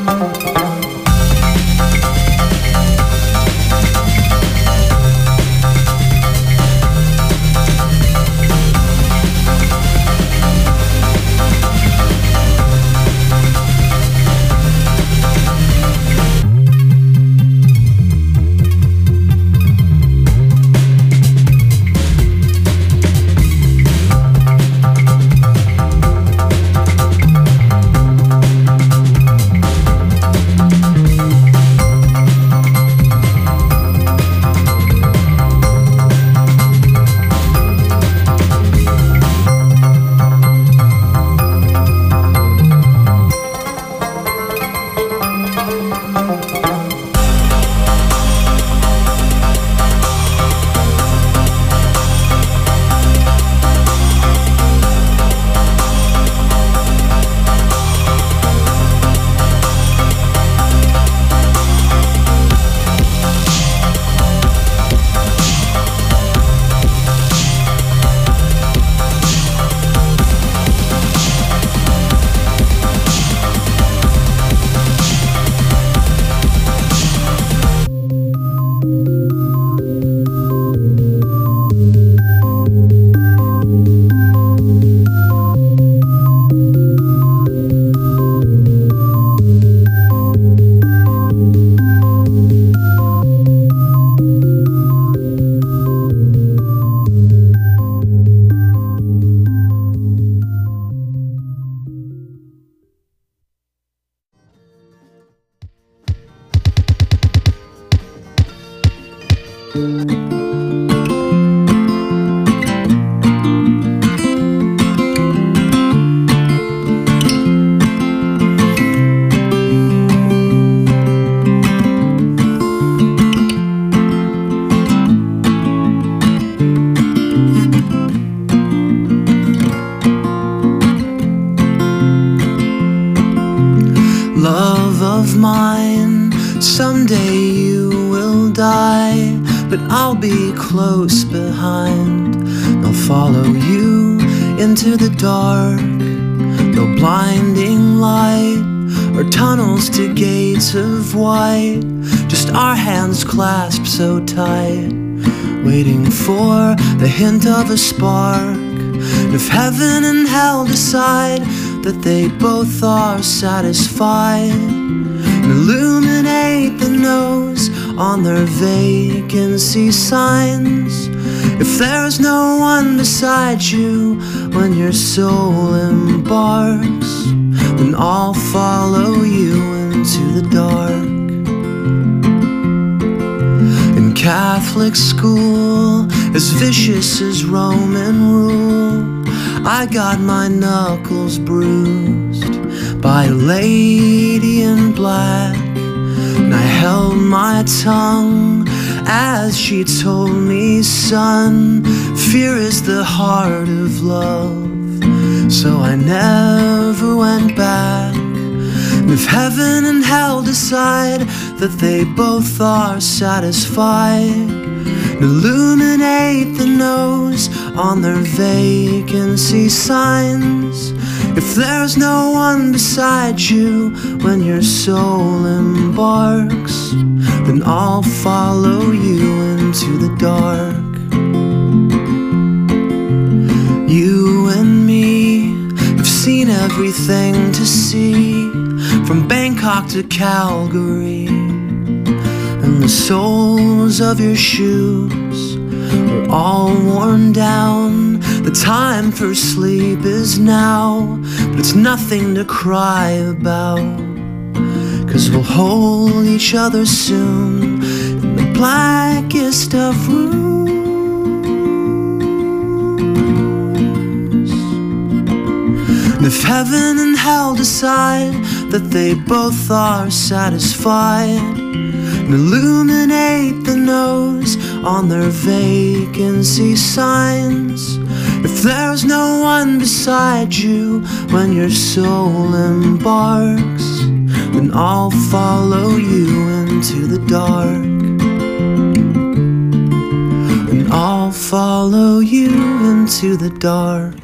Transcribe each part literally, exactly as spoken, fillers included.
Love of mine, someday you will die, but I'll be close behind. They'll follow you into the dark, no blinding light or tunnels to gates of white, just our hands clasped so tight, waiting for the hint of a spark. And if heaven and hell decide that they both are satisfied, and illuminate the nose on their vacancy signs, if there's no one beside you when your soul embarks, then I'll follow you into the dark. In Catholic school, as vicious as Roman rule, I got my knuckles bruised by a lady in black, and I held my tongue as she told me, son, fear is the heart of love. So I never went back. And if heaven and hell decide that they both are satisfied, and illuminate the nose on their vacancy signs, if there's no one beside you when your soul embarks, then I'll follow you into the dark. You and me have seen everything to see, from Bangkok to Calgary, and the soles of your shoes are all worn down. The time for sleep is now, but it's nothing to cry about, 'cause we'll hold each other soon in the blackest of rooms. And if heaven and hell decide that they both are satisfied, and illuminate the nose on their vacancy signs, if there's no one beside you when your soul embarks, then I'll follow you into the dark. And I'll follow you into the dark.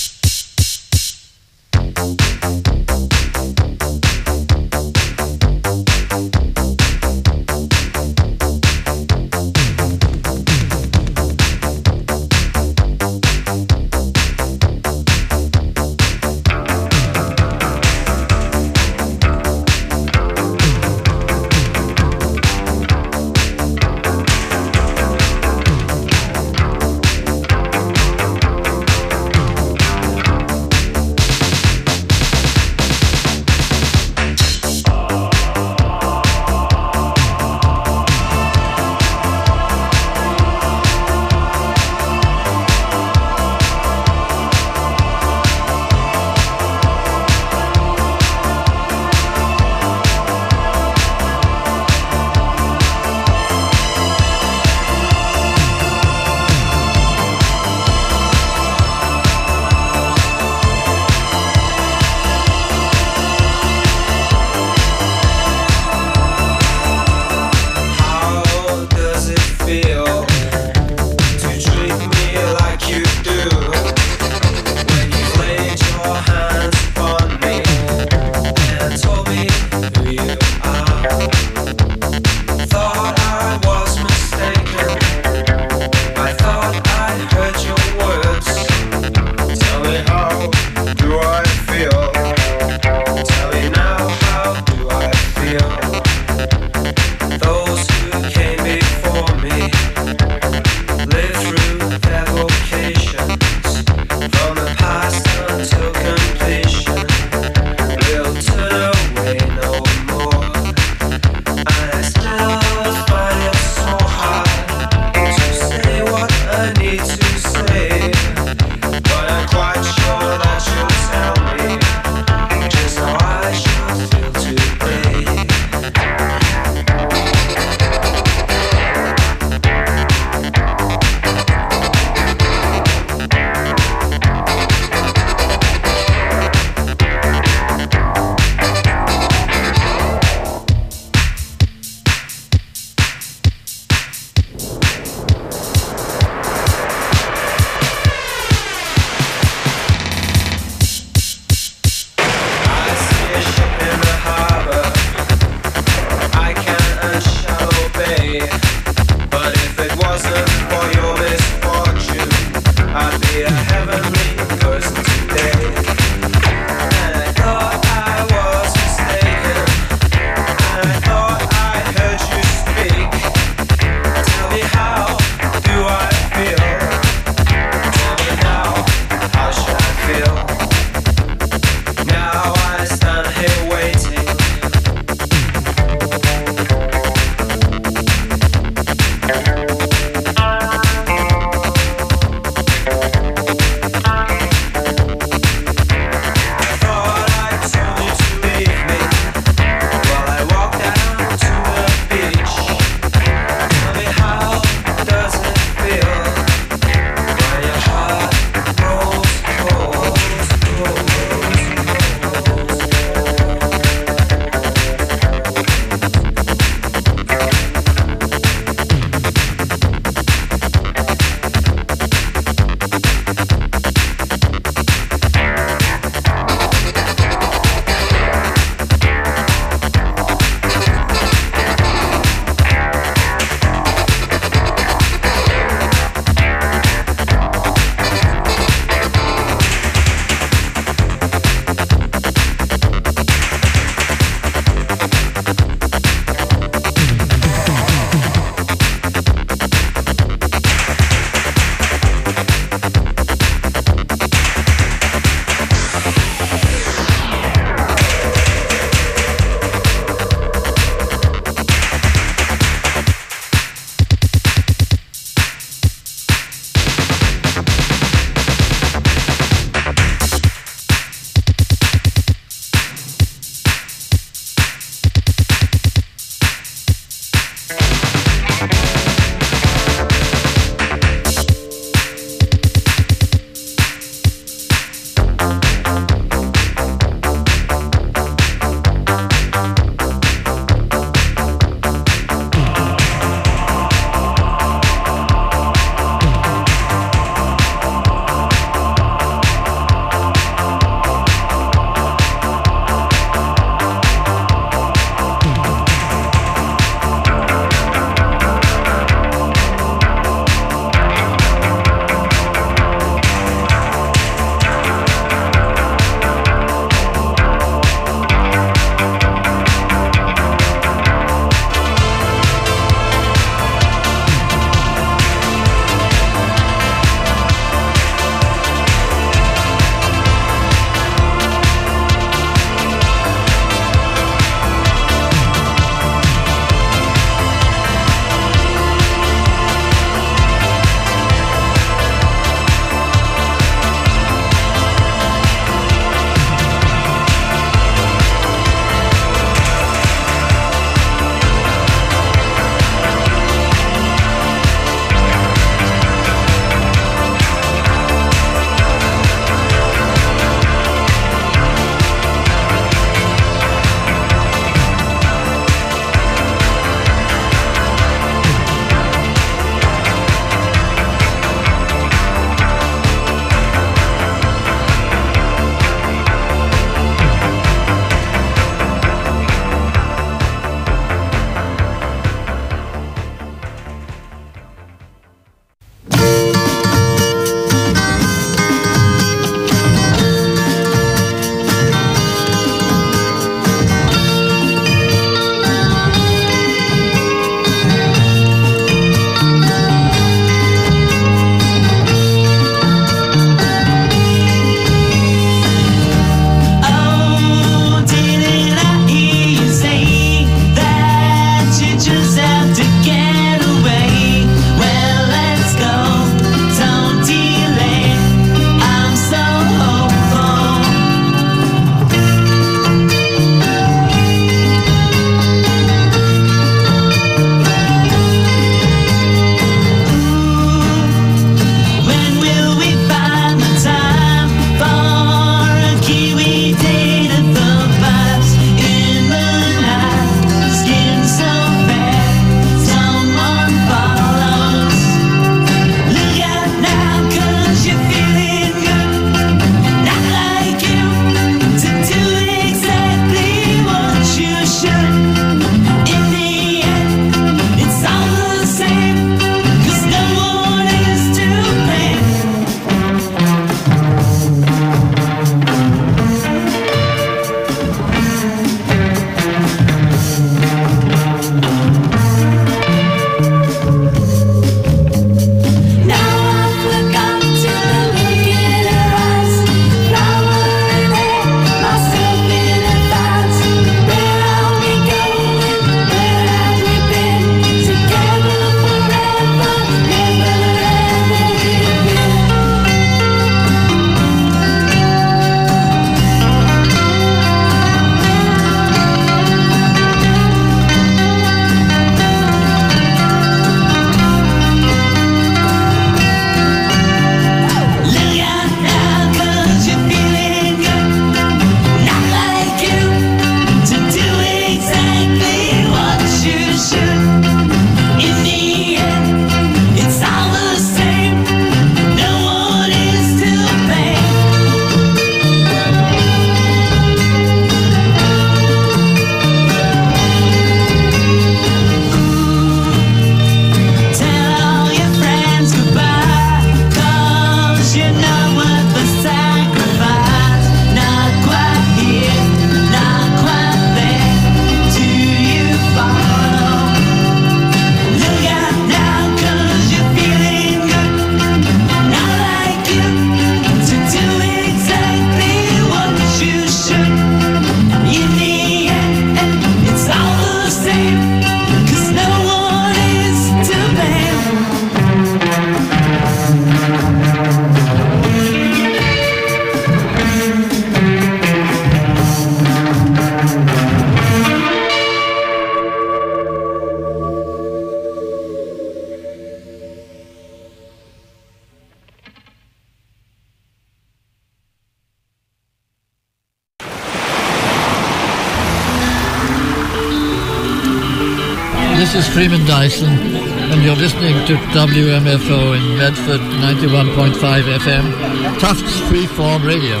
is Freeman Dyson, and you're listening to W M F O in Medford, ninety-one point five F M, Tufts Freeform Radio.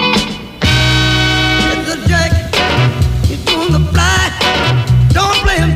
Don't play him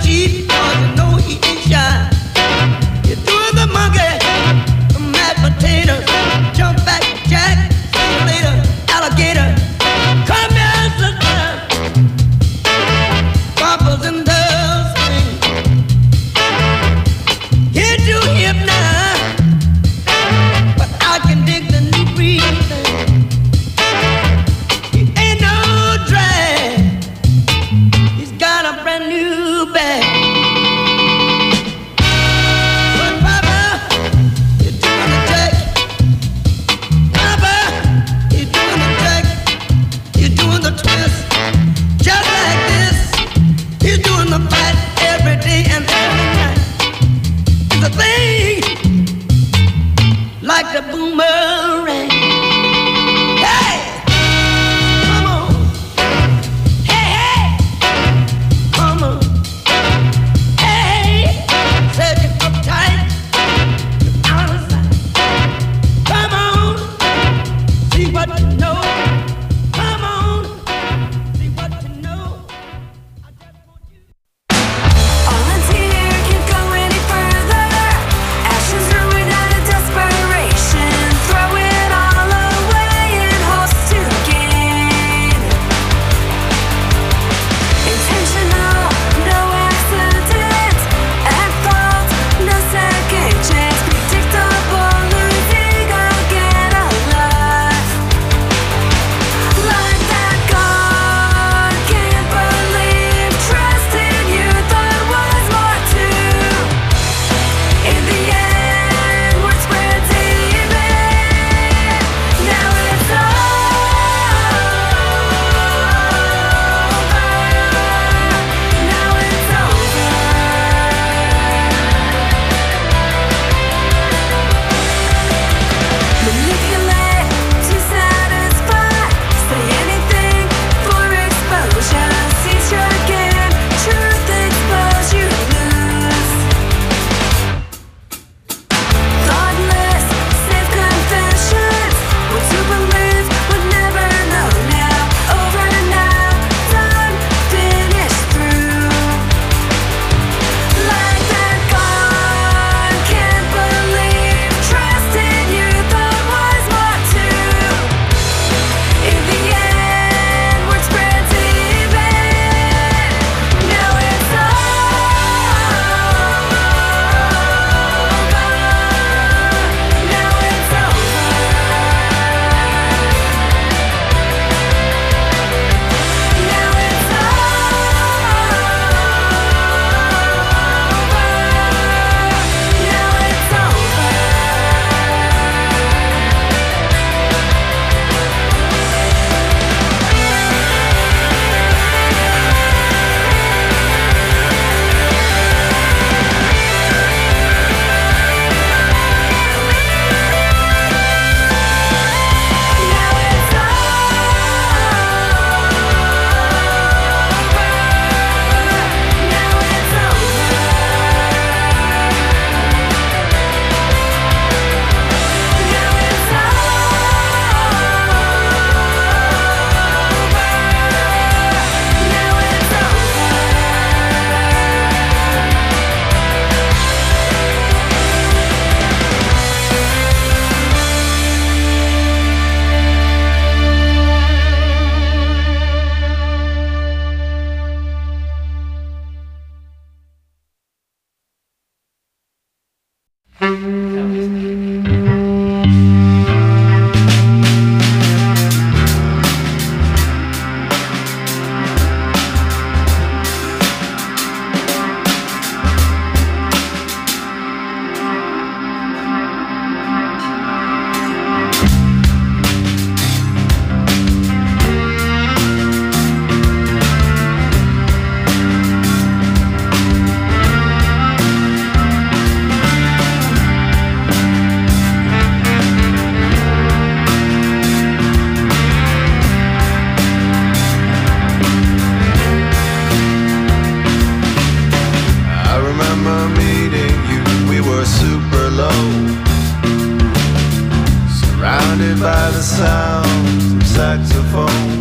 the sounds of saxophone.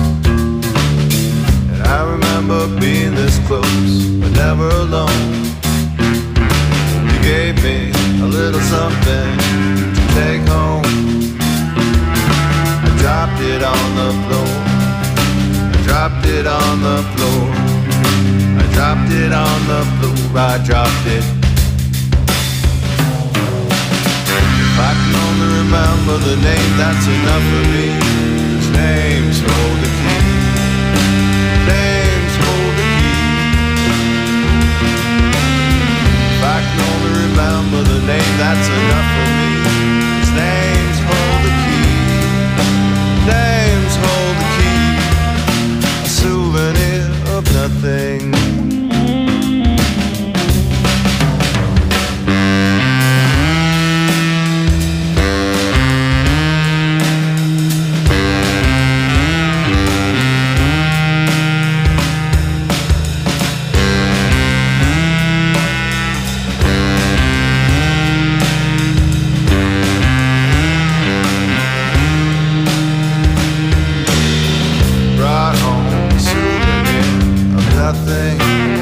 And I remember being this close, but never alone. You gave me a little something to take home. I dropped it on the floor. I dropped it on the floor. I dropped it on the floor. I dropped it. If I can only remember the name, that's enough for me. His name's hold the key. Name's hold the key. If I can only remember the name, that's enough for me. His name's hold the key. Name's hold the key. A souvenir of nothing. Nothing.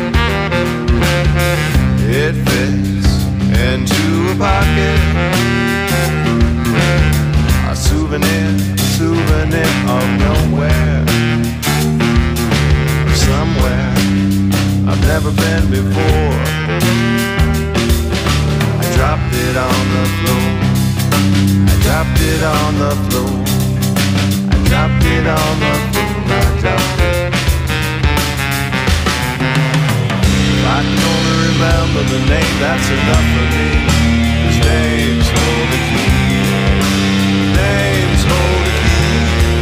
It fits into a pocket. A souvenir, a souvenir of nowhere, somewhere I've never been before. I dropped it on the floor. I dropped it on the floor. I dropped it on the floor. I dropped it. I can only remember the name, that's enough for me. His name's hold the key. Name's hold the key.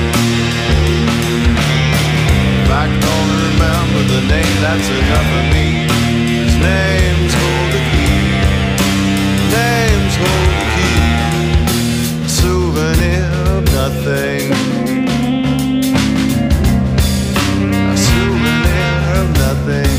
If I can only remember the name, that's enough for me. His name's hold the key. Name's hold the key. A souvenir of nothing. A souvenir of nothing.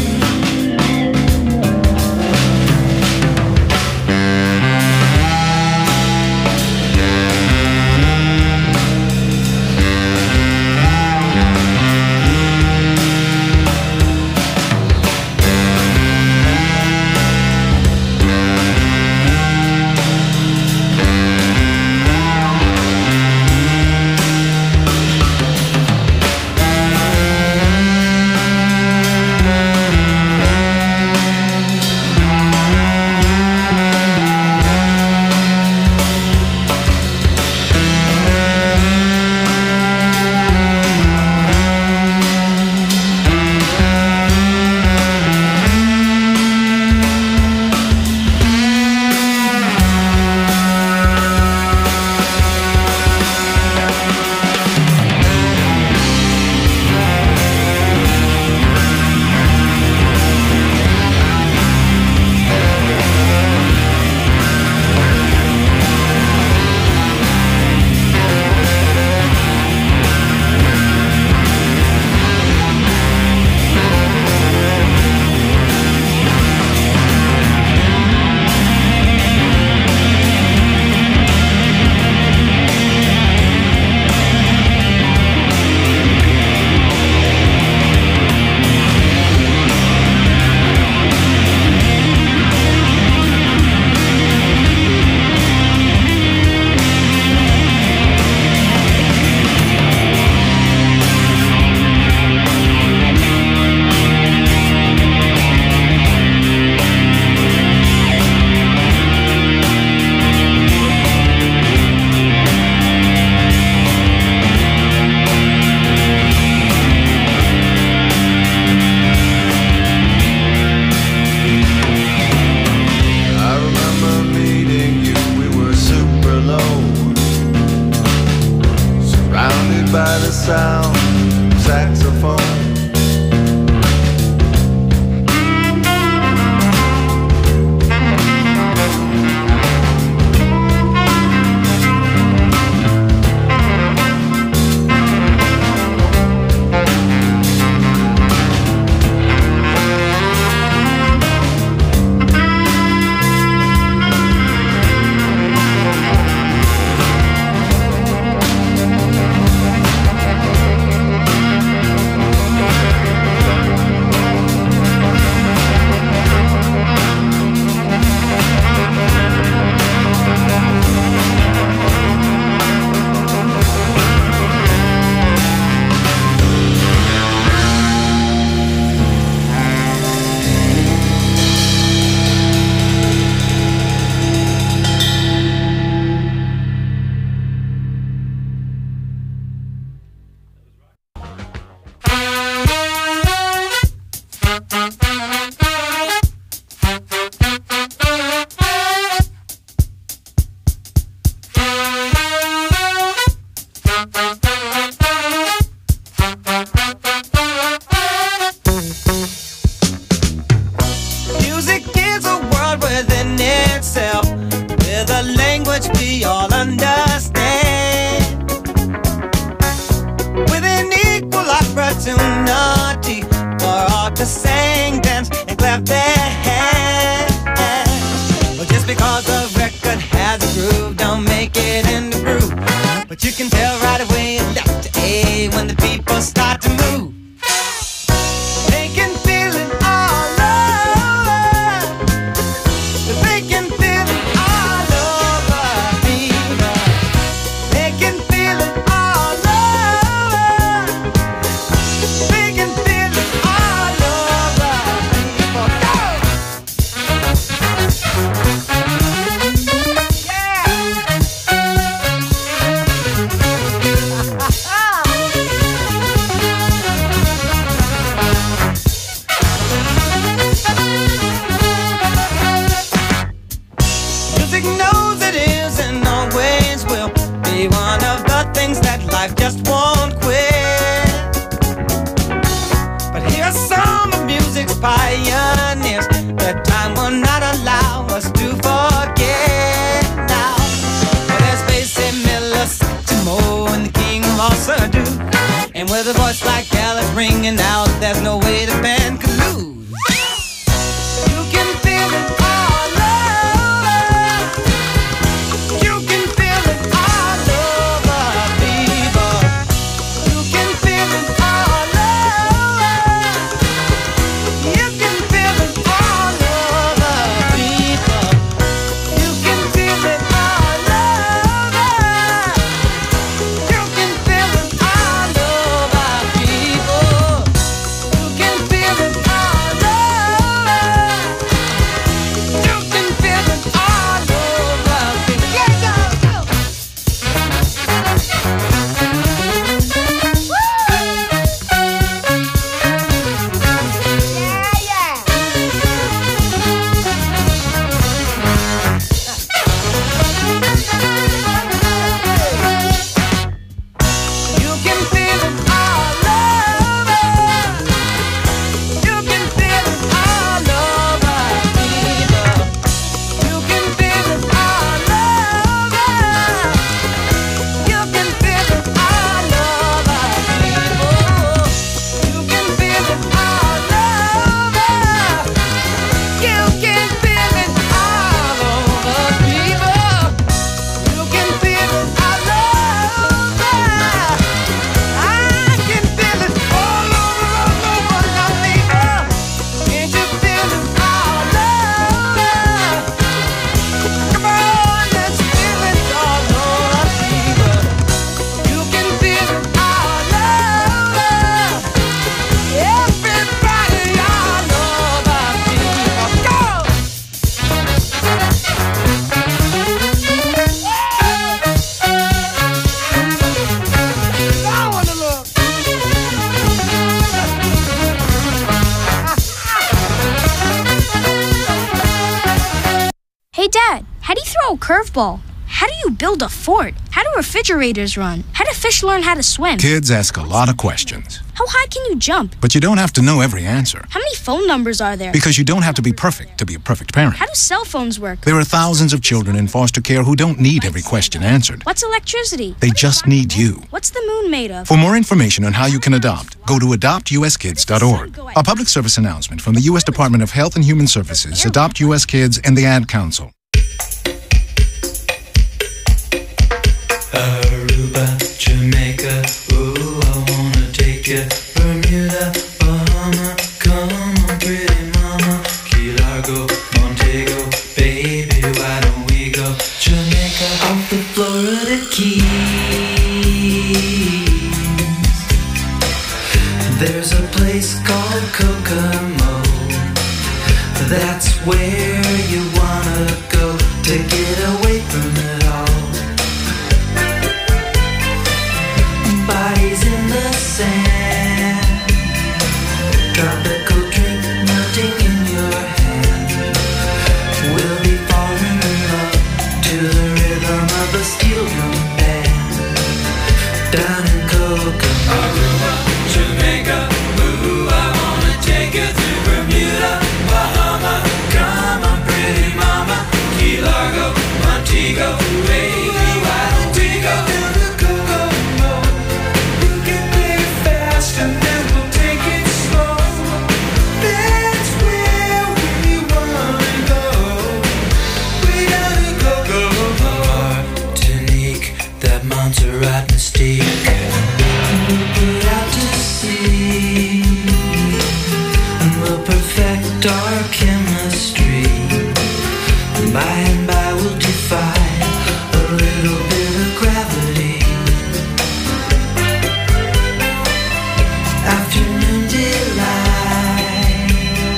within itself, with a language we all understand, with an equal opportunity for all to sing, dance, and clap their hands. But just because a record has a groove, don't make it in the groove. But you can tell right away left to A when the people start to move. They can feel it all over. They can feel it all over people. They can feel it all over. They can feel it all over people. Go! Music knows it is and always will be one of the things that life just won't quit. But here's some of music's pioneers that time will not allow us to forget now. Well, there's Basie Miller, Satchmo, and the king of all Surdo. And with a voice like Alice ringing out, there's no way the band could lose. You can feel it all over. You can feel it all over, people. You can feel it all over. You can feel it all over, people. You can feel it all over. You can feel it all over, people. You can feel it all over. You can feel it all over, people. Yeah, go, go. Yeah, yeah. You can feel it all over. You can feel it all over, people. You can feel it all over. You can feel it all over, people. You can feel it all over. You can feel it all over, people. You can feel it all over. I can feel it all over, all over, now, people. Can't you feel it all over? Come on, let's feel it all over, people. You can feel it all over. Everybody all over, people. Go! I wanna look. Hey Dad, how do you throw a curveball? How do you build a fort? How do refrigerators run? How do fish learn how to swim? Kids ask a lot of questions, How high can you jump? but you don't have to know every answer. How many phone numbers are there? Because you don't have to be perfect to be a perfect parent. How do cell phones work? There are thousands of children in foster care who don't need every question answered. What's electricity? They just need you. What's the moon made of? For more information on how you can adopt, go to adopt u s kids dot org. A public service announcement from the U S Department of Health and Human Services, Adopt U S Kids, and the Ad Council. Aruba, Jamaica, ooh, I wanna take you. Bermuda, Bahama, come on, pretty mama. Key Largo, Montego, baby, why don't we go? Jamaica, off the Florida Keys. There's a place called Kokomo. That's where you wanna go to get away from it all. Bodies in the sand, tropical drink melting in your hand. We'll be falling in love to the rhythm of a steel drum band. Down in Kokomo, Aruba, Jamaica, ooh, I wanna take you to Bermuda, Bahama, come on. dark chemistry. By and by we'll defy a little bit of gravity. Afternoon delight,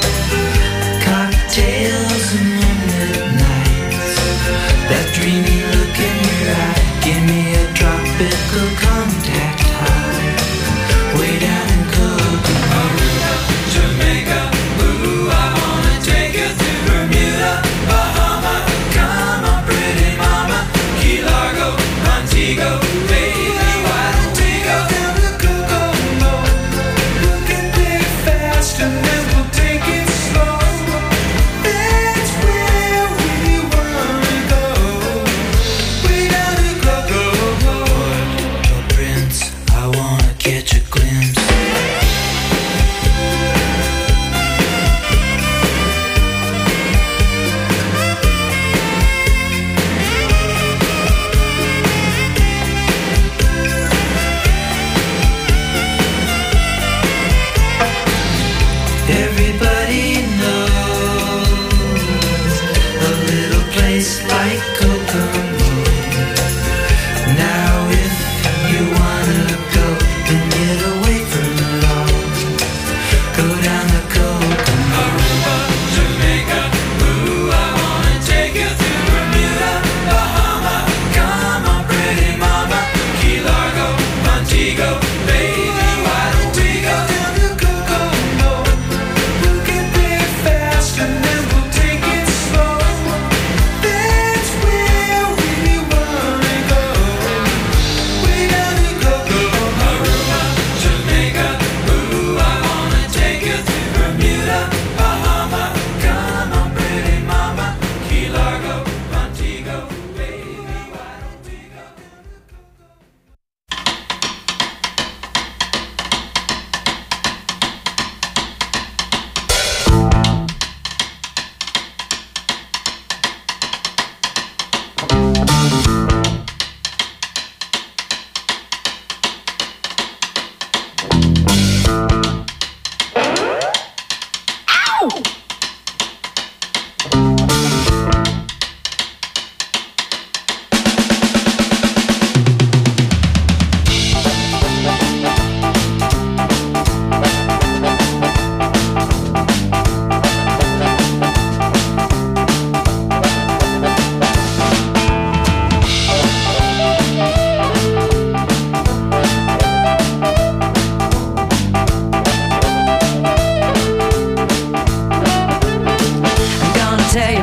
cocktails and moonlit nights. That dreamy look in your eye, give me a tropical contact high. Way down in Kokomo, Aruba, Jamaica. Ooh, I wanna take you to Bermuda, Bahama. Come on, pretty mama. Key Largo, Montego, baby, why don't we go down to Kokomo? We can play fast and then we'll take it slow. That's where we wanna go. Way down to Kokomo. Port-au-Prince, I wanna catch a glimpse. Everybody knows a little place like Kokomo. Now if you wanna go and get away from it all, go down to Kokomo. Aruba, Jamaica. Ooh, I wanna take you to Bermuda, Bahama. Come on, pretty mama. Key Largo, Montego, baby, why don't we go down to Kokomo? We'll get there fast and then we'll take it slow. That's where we wanna go. Way down to Kokomo. Aruba, Jamaica. Ooh, I wanna take you to Bermuda, Bahama. Come on, pretty mama. Key Largo, Montego, baby, why don't we go? I'm gonna take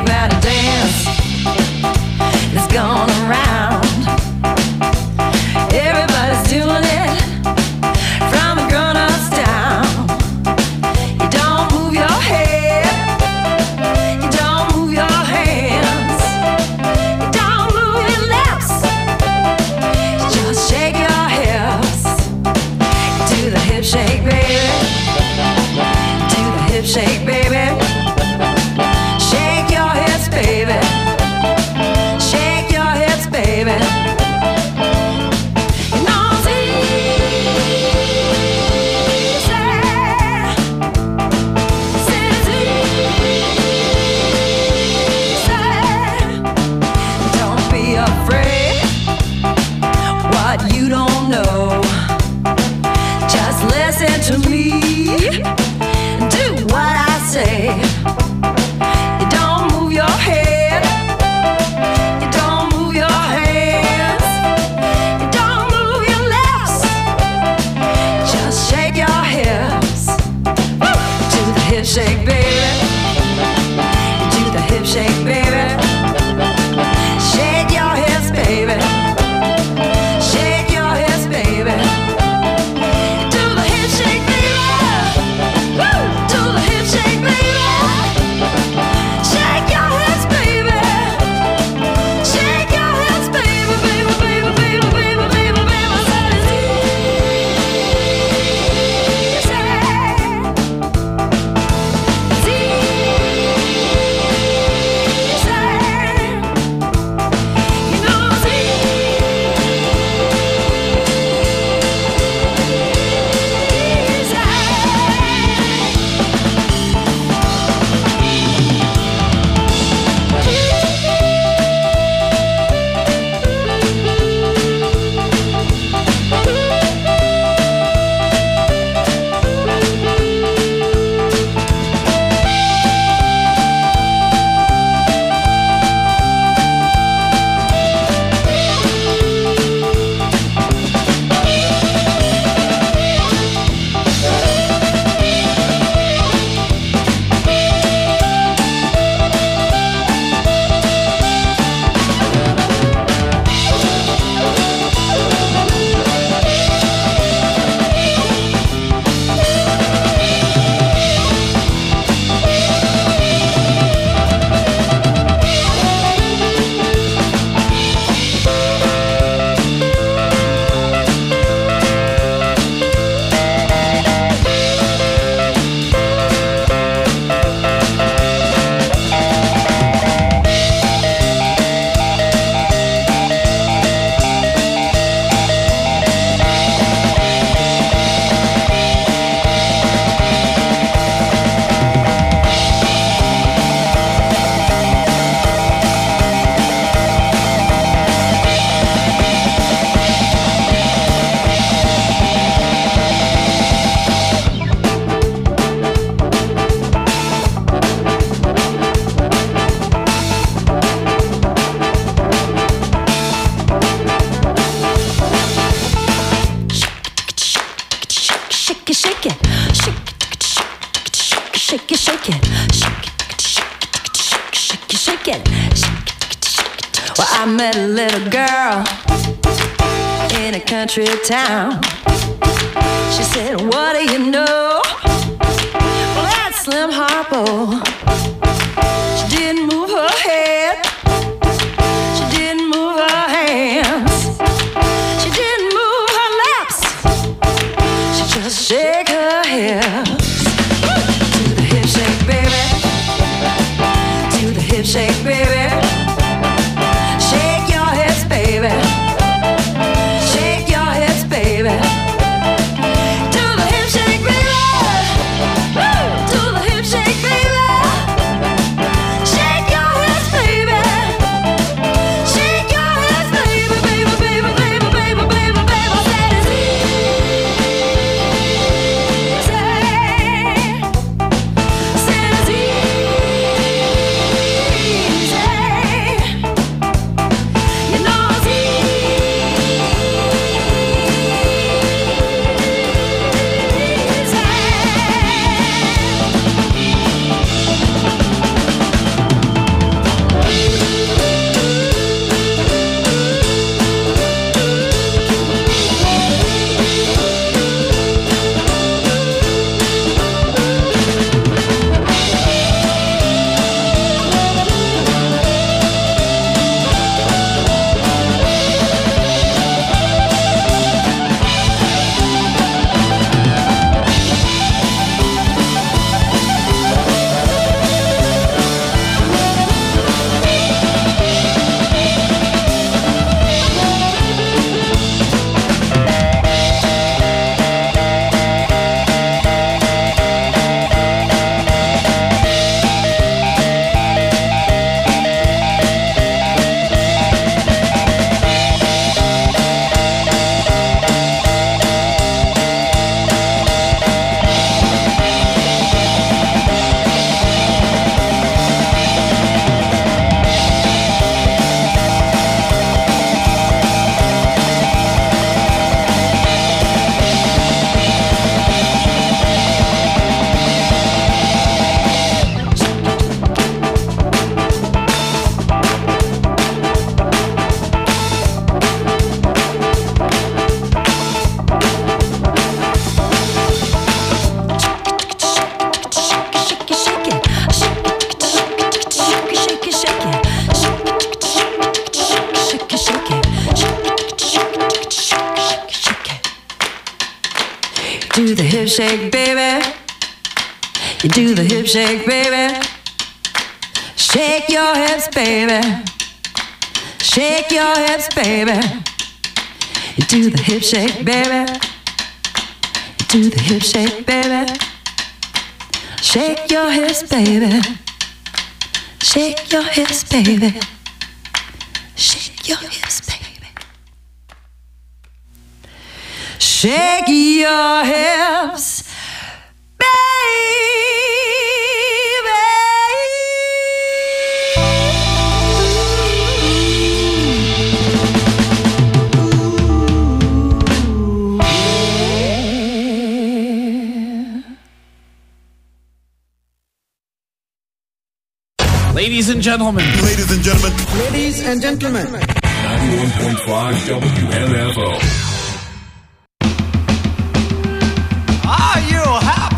shake it, shake it, shake it. Well, I met a little girl in a country town. She said, what do you know? Well, that's Slim Harpo. She didn't move her head. She didn't move her hands. She didn't move her lips. She just shake her hips. To the hip shake, baby. To the hip shake, baby. Shake your hips, baby. Shake your hips, baby. To the hip shake, baby. Woo! To the hip shake, baby. Shake your hips, baby. Shake your hips, baby, baby, baby, baby, baby, baby, baby. I said it's easy. Said it's easy. You know it's do the hip shake, baby. You do the hip shake, baby. Shake your hips, baby. Shake your hips, baby. You do the hip shake, baby. You do the hip shake, baby. Shake your hips, baby. Shake your hips, baby. Shake your hips, baby. Shake your hips, Ladies and gentlemen. Ladies and gentlemen. Ladies and gentlemen. ninety-one point five W M F O. Are you happy?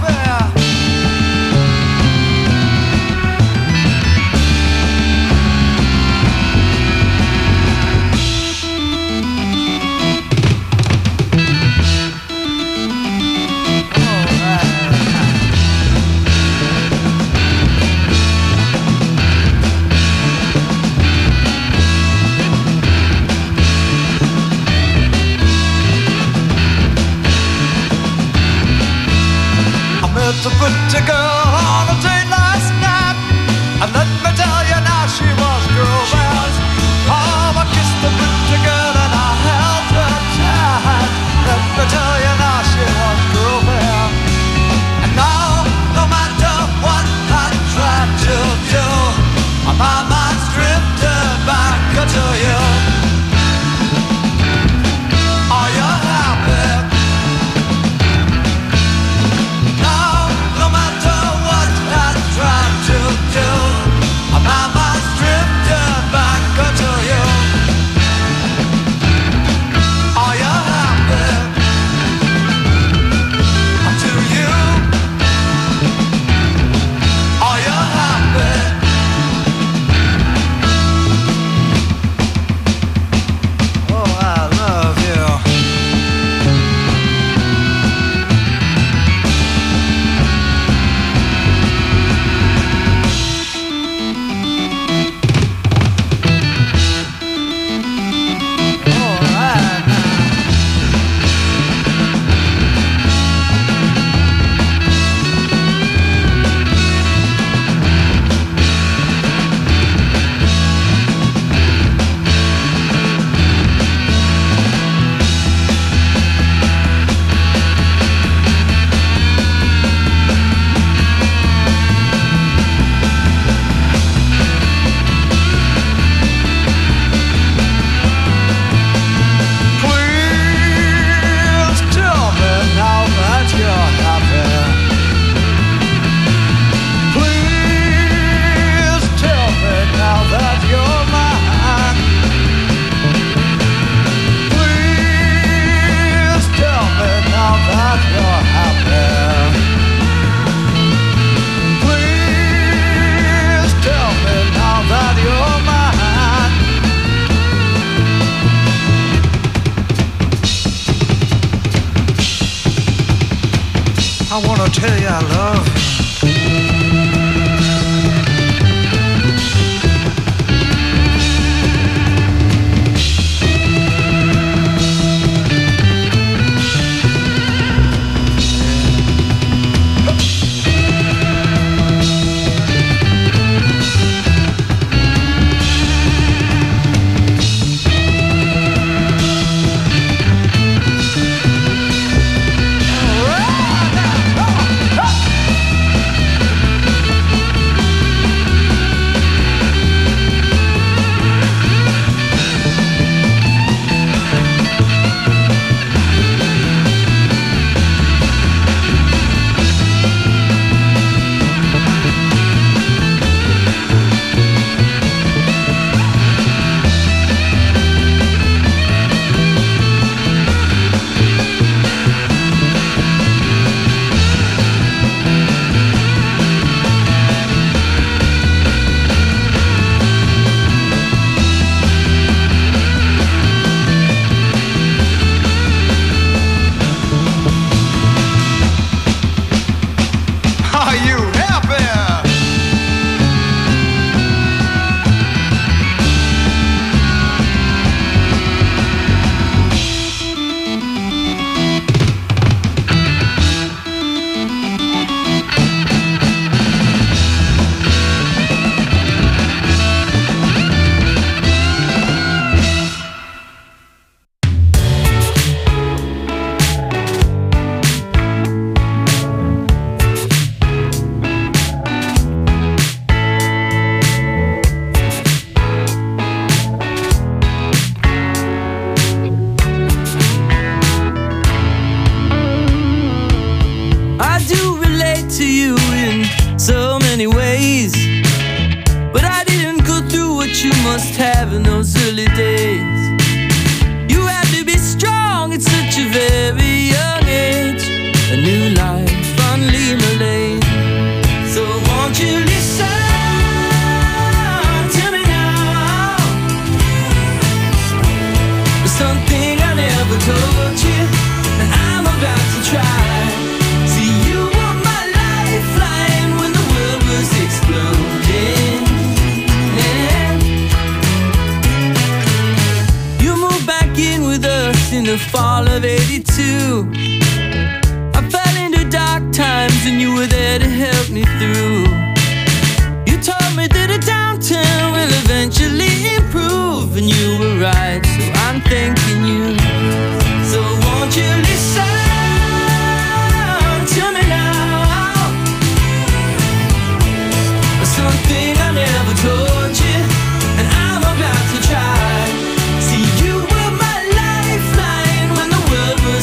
I wanna tell you I love you.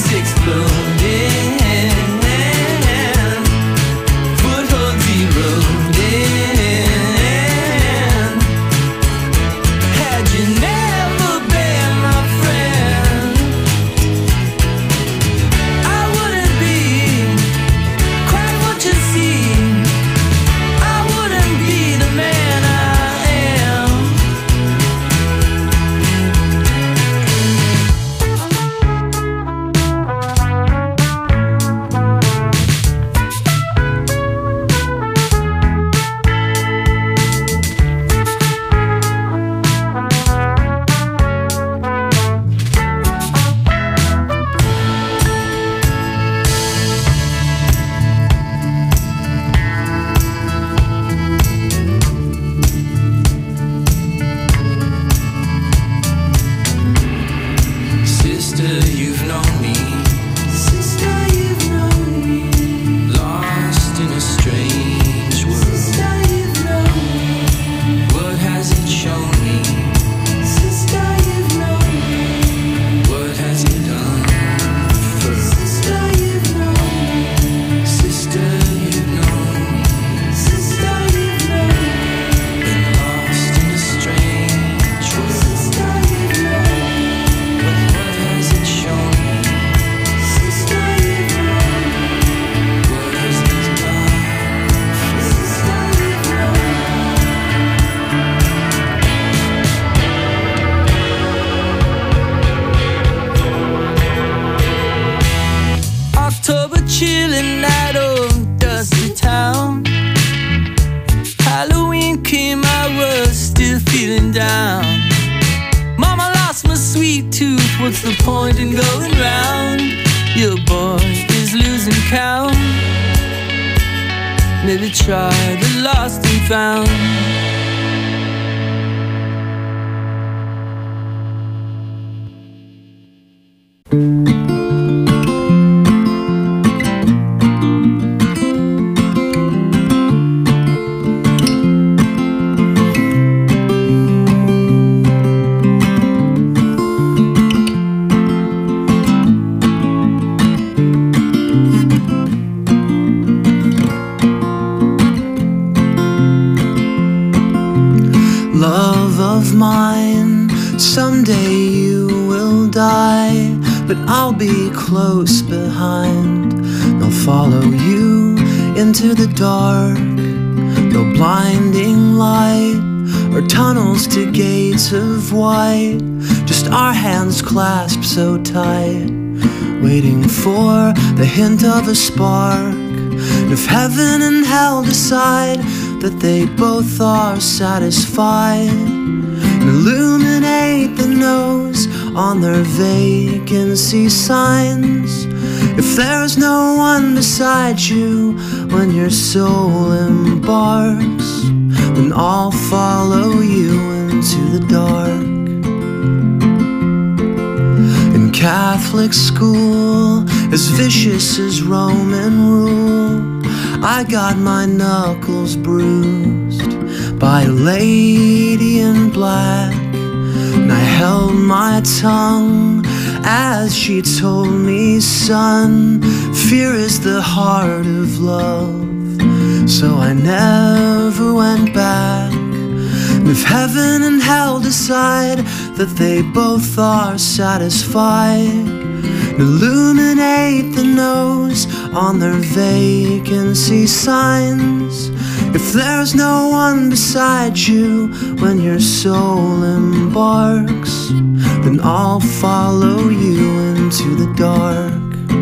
Foothold zero. came, I was still feeling down. Mama lost my sweet tooth, what's the point in going round? Your boy is losing count. Maybe try the lost and found. Love of mine, someday you will die, but I'll be close behind. They'll follow you into the dark, no blinding light or tunnels to gates of white, just our hands clasped so tight, waiting for the hint of a spark. And if heaven and hell decide that they both are satisfied, and illuminate the nose on their vacancy signs. If there's no one beside you when your soul embarks, then I'll follow you into the dark. In Catholic school, as vicious as Roman rule, I got my knuckles bruised by a lady in black, and I held my tongue as she told me, son, fear is the heart of love. So I never went back. And if heaven and hell decide that they both are satisfied, illuminate the nose on their vacancy signs. If there's no one beside you when your soul embarks, then I'll follow you into the dark.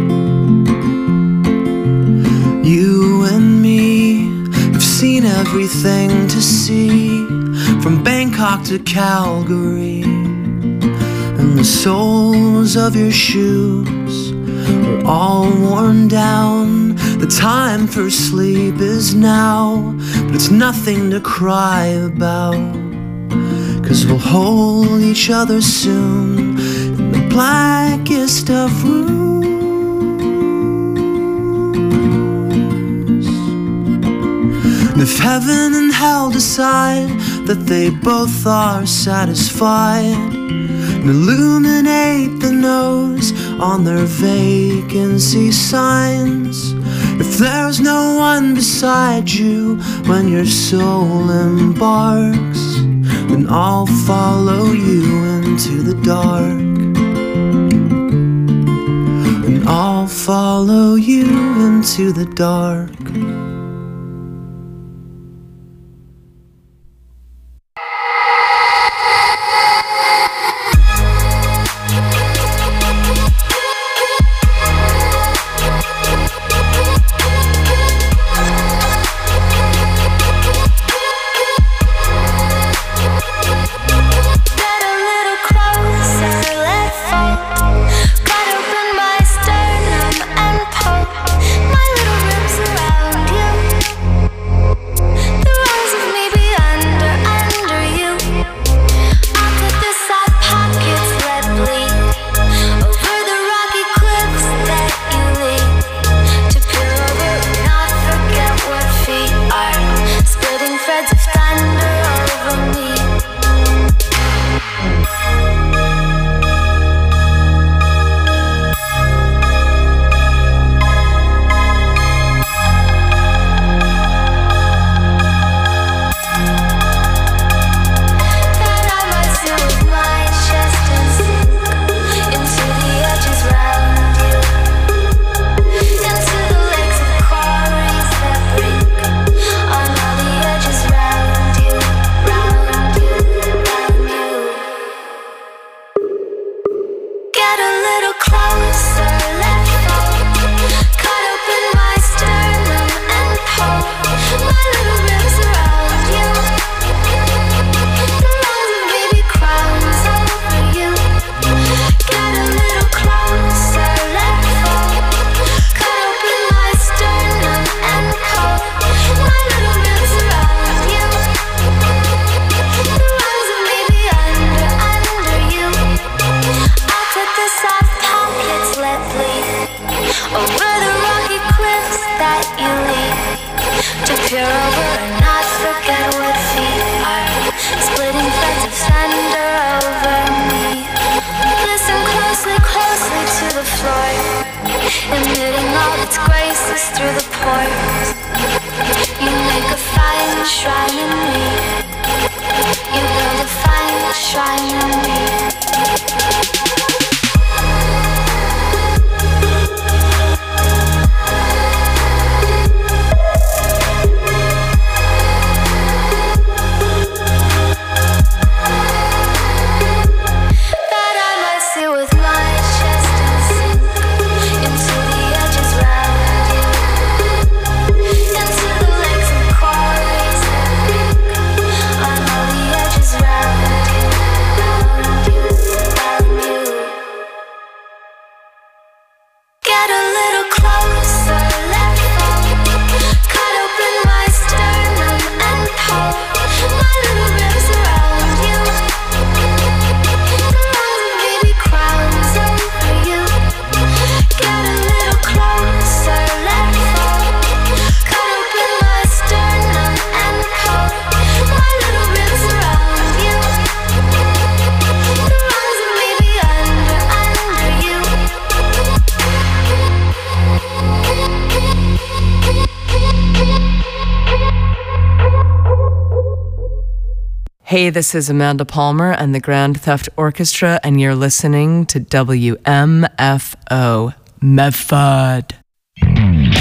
You and me have seen everything to see, from Bangkok to Calgary, and the soles of your shoes are all worn down. The time for sleep is now, but it's nothing to cry about, 'cause we'll hold each other soon in the blackest of rooms. And if heaven and hell decide that they both are satisfied, and illuminate the nose on their vacancy signs. If there's no one beside you when your soul embarks, then I'll follow you into the dark. And I'll follow you into the dark. Cut open my sternum and poke my little ribs around. shrine in me. You build a fine shrine in me. Hey, this is Amanda Palmer and the Grand Theft Orchestra, and you're listening to W M F O Medford.